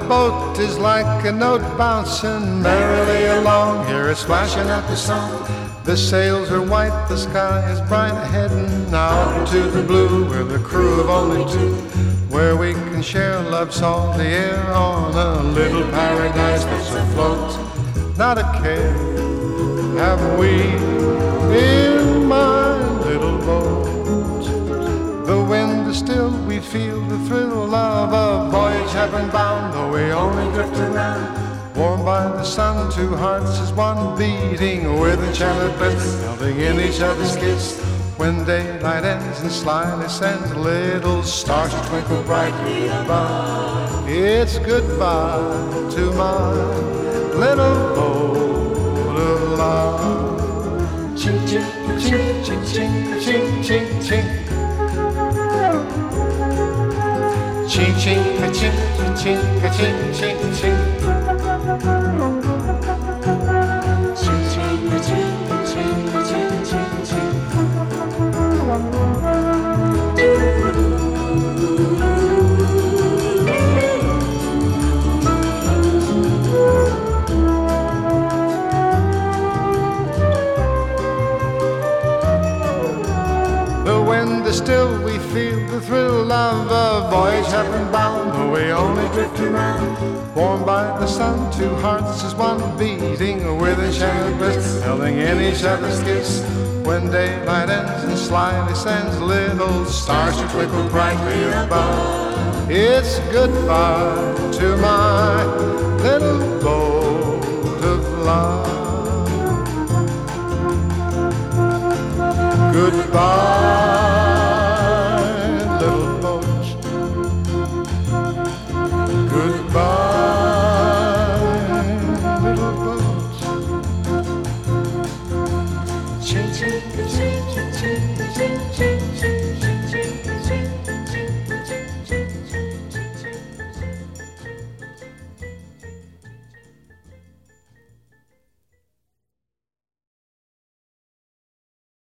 boat is like a note bouncing merrily along. Hear it splashing at the sun. The sails are white, the sky is bright, heading out to the blue. We're the crew of only two, where we can share love's salty air on a little paradise that's afloat. Not a care have we in my little boat. The wind is still, we feel the thrill of a voyage heaven bound, though we only drift around. Warmed by the sun, two hearts as one beating with enchanted bliss, melting in each other's kiss. When daylight ends and slyly sends little stars to twinkle brightly above, it's goodbye to my little boat of love. Ching, ching, ching, ching, ching, ching, ching, ching. Ching, ching, ka-ching, ka-ching, ka-ching, ching, ching. Ching, ching, ka-ching, ka-ching, ka-ching, ching, ching. The wind is still, we feel the thrill of a voyage heaven bound, though we only drift around. Warmed by the sun, two hearts as one beating with enchanted bliss, holding in each other's kiss. When daylight ends and slyly sends little stars to twinkle brightly above, it's goodbye to my